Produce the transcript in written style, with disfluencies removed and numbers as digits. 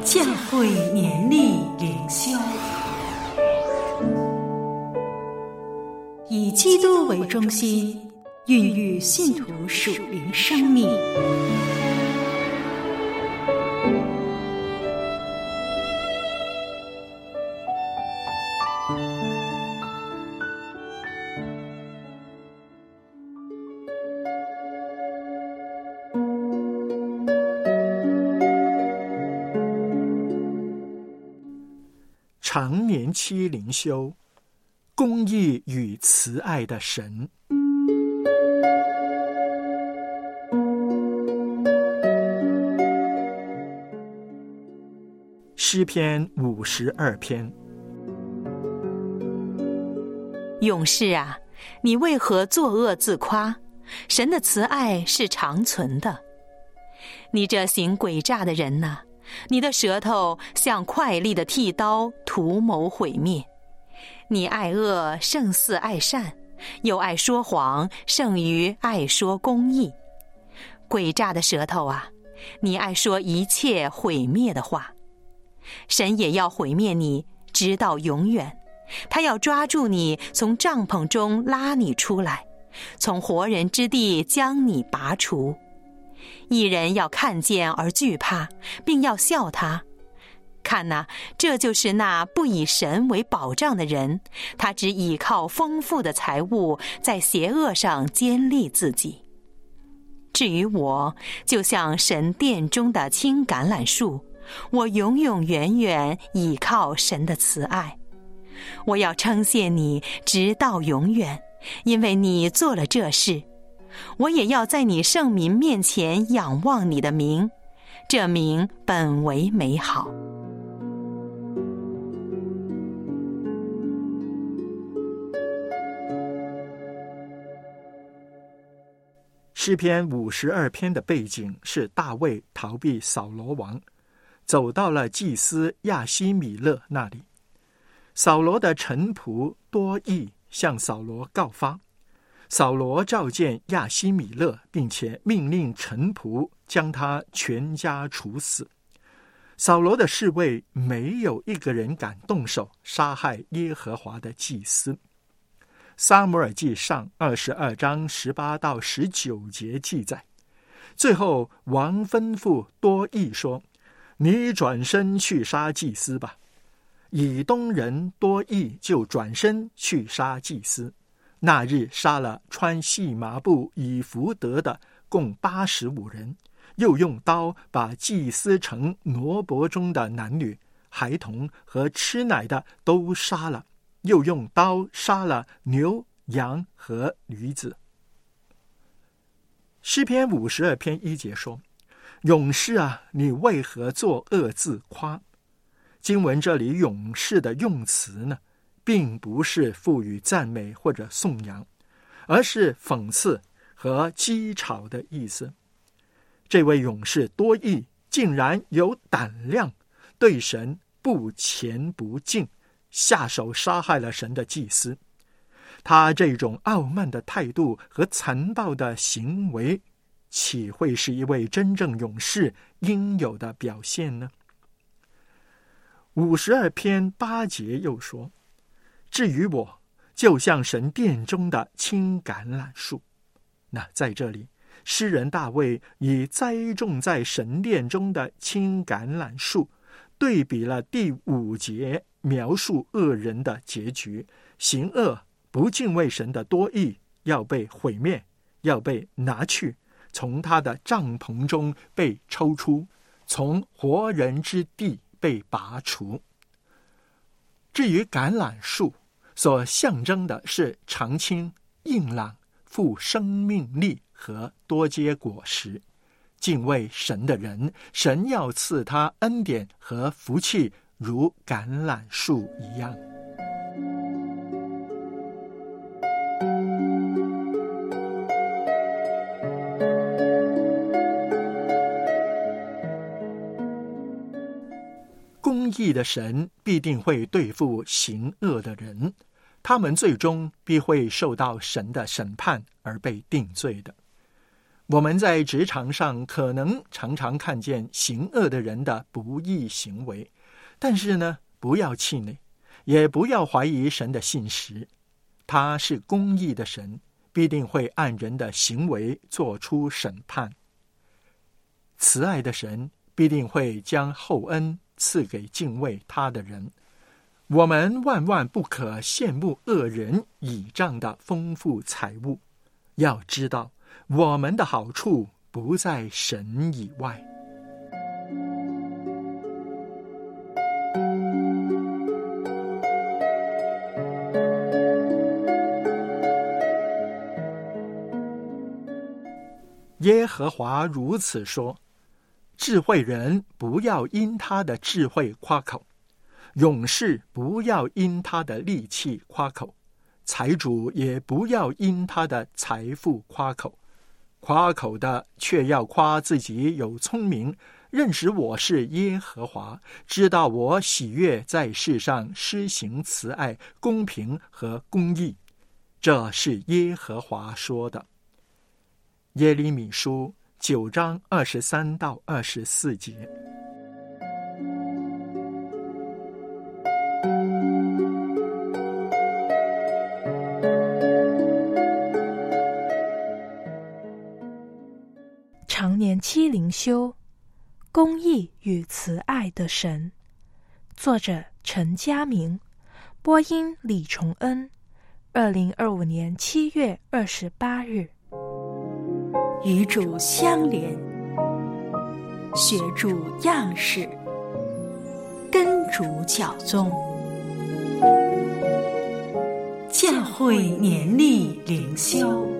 教会年历灵修，以基督为中心，孕育信徒属灵生命。 常年期灵修，公义与慈爱的神。诗篇52篇。 勇士啊，你为何作恶自夸？神的慈爱是长存的。你这行诡诈的人哪，你的舌头像快利的剃刀，图谋毁灭。你爱恶胜似爱善，又爱说谎胜于爱说公义。诡诈的舌头啊，你爱说一切毁灭的话。神也要毁灭你，直到永远。他要抓住你，从帐篷中拉你出来，从活人之地将你拔除。一人要看见而惧怕，并要笑他。看哪，这就是那不以神为保障的人，他只倚靠丰富的财物，在邪恶上坚立自己。至于我，就像神殿中的青橄榄树，我永永远远倚靠神的慈爱。我要称谢你直到永远，因为你做了这事。我也要在你圣民面前仰望你的名，这名本为美好。 诗篇52篇的背景是大卫逃避扫罗王，走到了祭司亚希米勒那里。扫罗的臣仆多益向扫罗告发，扫罗召见亚希米勒，并且命令臣仆将他全家处死。扫罗的侍卫没有一个人敢动手杀害耶和华的祭司。撒母耳记上22章18到19节记载，最后王吩咐多益说：你转身去杀祭司吧。以东人多益就转身去杀祭司，那日杀了穿细麻布以弗得的共85人，又用刀把祭司城挪伯中的男女、孩童和吃奶的都杀了，又用刀杀了牛、羊和驴子。诗篇52篇1节说：勇士啊，你为何作恶自夸？经文这里勇士的用词呢，并不是赋予赞美或者颂扬，而是讽刺和讥嘲的意思。这位勇士多益竟然有胆量对神不虔不敬，下手杀害了神的祭司。他这种傲慢的态度和残暴的行为，岂会是一位真正勇士应有的表现呢？52篇8节又说：至于我，就像神殿中的青橄榄树。那在这里，诗人大卫以栽种在神殿中的青橄榄树，对比了第5节描述恶人的结局，行恶不敬畏神的多益要被毁灭，要被拿去，从他的帐篷中被抽出，从活人之地被拔除。至于橄榄树，所象征的是长青、硬朗、富生命力和多结果实。敬畏神的人，神要赐他恩典和福气，如橄榄树一样。公义的神必定会对付行恶的人，他们最终必会受到神的审判而被定罪的。 我们在职场上可能常常看见行恶的人的不义行为，但是呢，不要气馁，也不要怀疑神的信实。他是公义的神，必定会按人的行为做出审判。慈爱的神必定会将厚恩赐给敬畏他的人。我们万万不可羡慕恶人倚仗的丰富财物，要知道我们的好处不在神以外。耶和华如此说：智慧人不要因他的智慧夸口，勇士不要因他的力气夸口，财主也不要因他的财富夸口。夸口的却要夸自己有聪明，认识我是耶和华，知道我喜悦在世上施行慈爱、公平和公义。这是耶和华说的。耶利米书9章23到24节。 常年期灵修，公义与慈爱的神，作者陈嘉明，播音李崇恩，2025年7月28日。 与主相连，学主样式，跟主教宗，教会年历灵修。